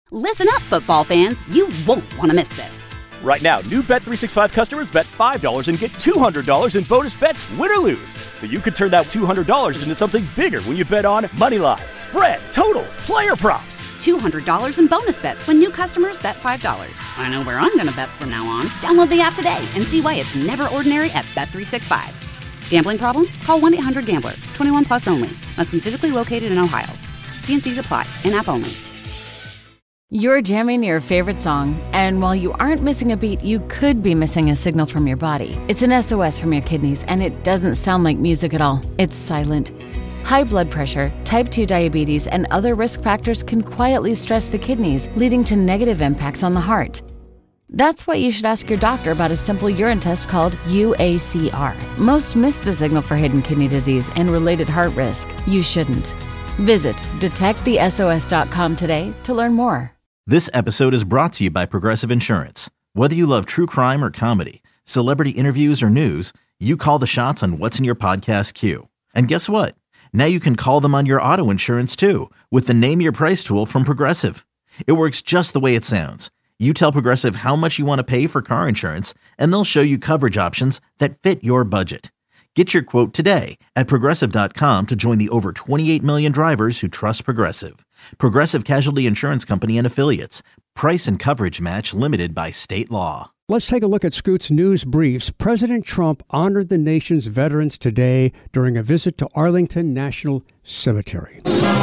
Listen up, football fans. You won't want to miss this. Right now, new Bet365 customers bet $5 and get $200 in bonus bets, win or lose. So you could turn that $200 into something bigger when you bet on moneyline, spread, totals, player props. $200 in bonus bets when new customers bet $5. I know where I'm going to bet from now on. Download the app today and see why it's never ordinary at Bet365. Gambling problem? Call 1-800-GAMBLER. 21 plus only. Must be physically located in Ohio. T&Cs apply. In-app only. You're jamming your favorite song, and while you aren't missing a beat, you could be missing a signal from your body. It's an SOS from your kidneys, and it doesn't sound like music at all. It's silent. High blood pressure, type 2 diabetes, and other risk factors can quietly stress the kidneys, leading to negative impacts on the heart. That's why you should ask your doctor about a simple urine test called UACR. Most miss the signal for hidden kidney disease and related heart risk. You shouldn't. Visit detectthesos.com today to learn more. This episode is brought to you by Progressive Insurance. Whether you love true crime or comedy, celebrity interviews or news, you call the shots on what's in your podcast queue. And guess what? Now you can call them on your auto insurance too with the Name Your Price tool from Progressive. It works just the way it sounds. You tell Progressive how much you want to pay for car insurance, and they'll show you coverage options that fit your budget. Get your quote today at Progressive.com to join the over 28 million drivers who trust Progressive. Progressive Casualty Insurance Company and Affiliates. Price and coverage match limited by state law. Let's take a look at Scoot's news briefs. President Trump honored the nation's veterans today during a visit to Arlington National Cemetery.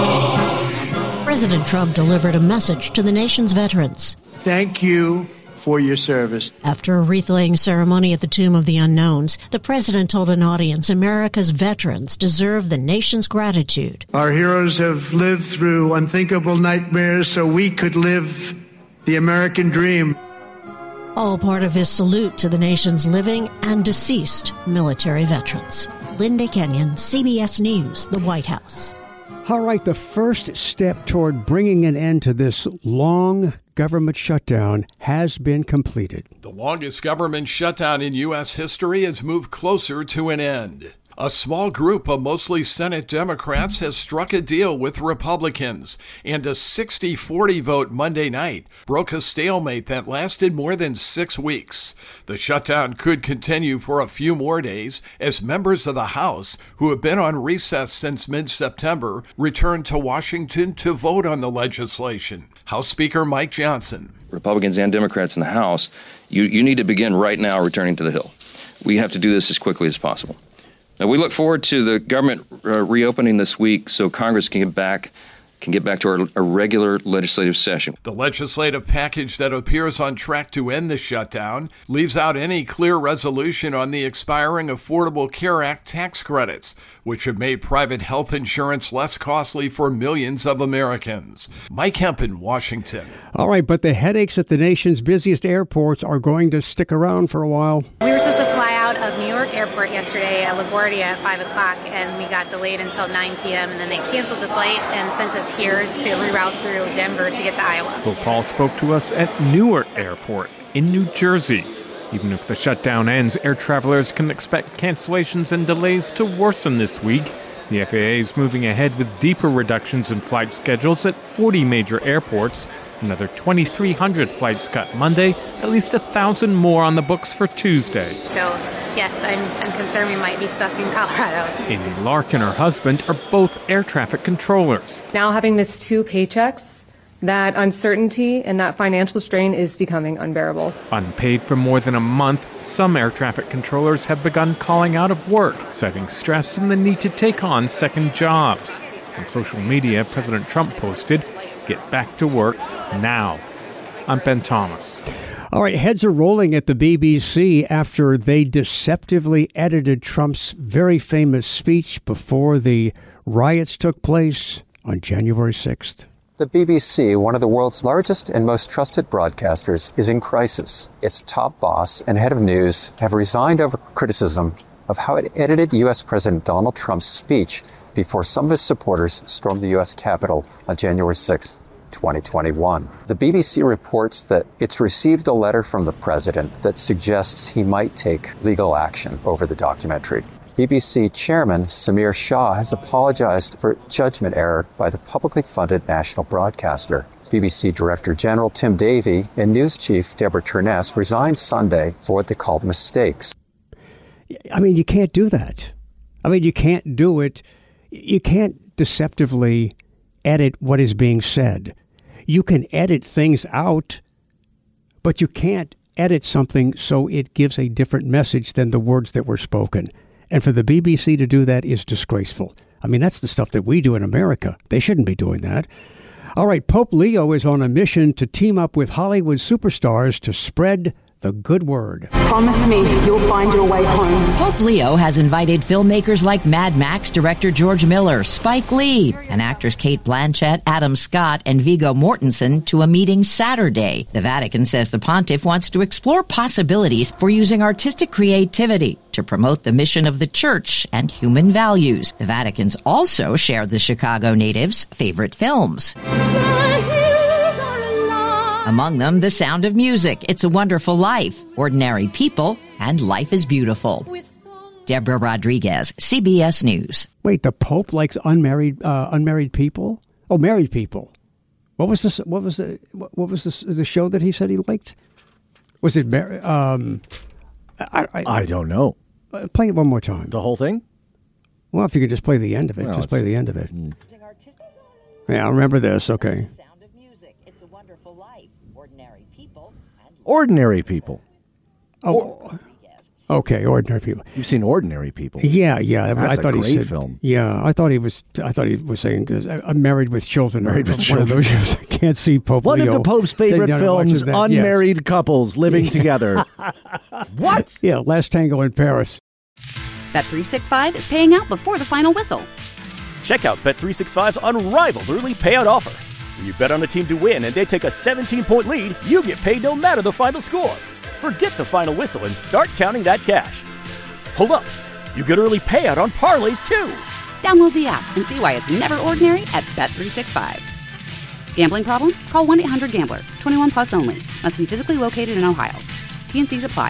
President Trump delivered a message to the nation's veterans. Thank you for your service. After a wreath-laying ceremony at the Tomb of the Unknowns, the president told an audience America's veterans deserve the nation's gratitude. Our heroes have lived through unthinkable nightmares so we could live the American dream. All part of his salute to the nation's living and deceased military veterans. Linda Kenyon, CBS News, the White House. All right, the first step toward bringing an end to this long government shutdown has been completed. The longest government shutdown in U.S. history has moved closer to an end. A small group of mostly Senate Democrats has struck a deal with Republicans, and a 60-40 vote Monday night broke a stalemate that lasted more than 6 weeks. The shutdown could continue for a few more days as members of the House, who have been on recess since mid-September, return to Washington to vote on the legislation. House Speaker Mike Johnson. Republicans and Democrats in the House, you need to begin right now returning to the Hill. We have to do this as quickly as possible. Now, we look forward to the government reopening this week so Congress can get back to our regular legislative session. The legislative package that appears on track to end the shutdown leaves out any clear resolution on the expiring Affordable Care Act tax credits, which have made private health insurance less costly for millions of Americans. Mike Hempen, Washington. All right, but the headaches at the nation's busiest airports are going to stick around for a while. We were supposed to fly out of New York Airport yesterday at LaGuardia at 5 o'clock, and we got delayed until 9 p.m., and then they canceled the flight and sent us here to reroute through Denver to get to Iowa. Paul spoke to us at Newark Airport in New Jersey. Even if the shutdown ends, air travelers can expect cancellations and delays to worsen this week. The FAA is moving ahead with deeper reductions in flight schedules at 40 major airports. Another 2,300 flights cut Monday, at least 1,000 more on the books for Tuesday. So, yes, I'm concerned we might be stuck in Colorado. Amy Lark and her husband are both air traffic controllers. Now having missed 2 paychecks, that uncertainty and that financial strain is becoming unbearable. Unpaid for more than a month, some air traffic controllers have begun calling out of work, citing stress and the need to take on second jobs. On social media, President Trump posted, "Get back to work now." I'm Ben Thomas. All right, heads are rolling at the BBC after they deceptively edited Trump's very famous speech before the riots took place on January 6th. The BBC, one of the world's largest and most trusted broadcasters, is in crisis. Its top boss and head of news have resigned over criticism of how it edited U.S. President Donald Trump's speech before some of his supporters stormed the U.S. Capitol on January 6, 2021. The BBC reports that it's received a letter from the president that suggests he might take legal action over the documentary. BBC Chairman Samir Shah has apologized for judgment error by the publicly funded national broadcaster. BBC Director General Tim Davie and News Chief Deborah Turness resigned Sunday for what they called mistakes. I mean, you can't do that. I mean, you can't do it. You can't deceptively edit what is being said. You can edit things out, but you can't edit something so it gives a different message than the words that were spoken. And for the BBC to do that is disgraceful. I mean, that's the stuff that we do in America. They shouldn't be doing that. All right, Pope Leo is on a mission to team up with Hollywood superstars to spread the good word. Promise me you'll find your way home. Pope Leo has invited filmmakers like Mad Max director George Miller, Spike Lee, and actors Cate Blanchett, Adam Scott, and Viggo Mortensen to a meeting Saturday. The Vatican says the pontiff wants to explore possibilities for using artistic creativity to promote the mission of the church and human values. The Vatican's also shared the Chicago natives' favorite films. Among them, The Sound of Music, It's a Wonderful Life, Ordinary People, and Life is Beautiful. Deborah Rodriguez, CBS News. Wait, the Pope likes unmarried people? Oh, married people. What was this? What was the show that he said he liked? Was it? I don't know. Play it one more time. The whole thing? Well, if you could just play the end of it, Well, just play the end of it. Yeah, I remember this. Okay. Ordinary People. Oh, okay, Ordinary People. You've seen Ordinary People? Yeah. That's I thought a great he said film. Yeah, I thought he was saying because I'm Married with Children. Married with one Children. of those shows. I can't see Pope One Leo of the Pope's favorite sitting down and films: watching that. Yes. unmarried couples living together. What? Yeah, Last Tango in Paris. Bet365 is paying out before the final whistle. Check out Bet365's unrivaled early payout offer. When you bet on a team to win and they take a 17-point lead, you get paid no matter the final score. Forget the final whistle and start counting that cash. Hold up. You get early payout on parlays, too. Download the app and see why it's never ordinary at Bet365. Gambling problem? Call 1-800-GAMBLER. 21 plus only. Must be physically located in Ohio. T&Cs apply.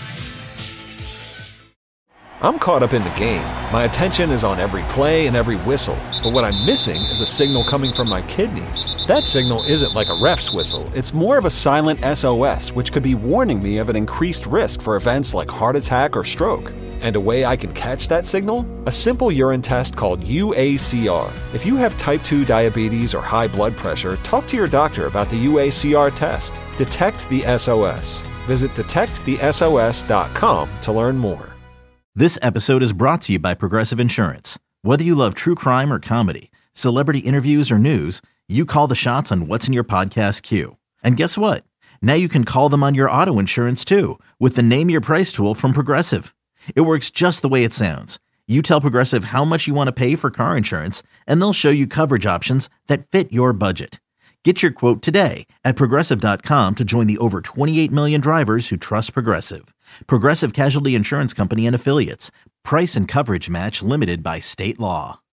I'm caught up in the game. My attention is on every play and every whistle. But what I'm missing is a signal coming from my kidneys. That signal isn't like a ref's whistle. It's more of a silent SOS, which could be warning me of an increased risk for events like heart attack or stroke. And a way I can catch that signal? A simple urine test called UACR. If you have type 2 diabetes or high blood pressure, talk to your doctor about the UACR test. Detect the SOS. Visit detectthesos.com to learn more. This episode is brought to you by Progressive Insurance. Whether you love true crime or comedy, celebrity interviews or news, you call the shots on what's in your podcast queue. And guess what? Now you can call them on your auto insurance too with the Name Your Price tool from Progressive. It works just the way it sounds. You tell Progressive how much you want to pay for car insurance, and they'll show you coverage options that fit your budget. Get your quote today at Progressive.com to join the over 28 million drivers who trust Progressive. Progressive Casualty Insurance Company and Affiliates. Price and coverage match limited by state law.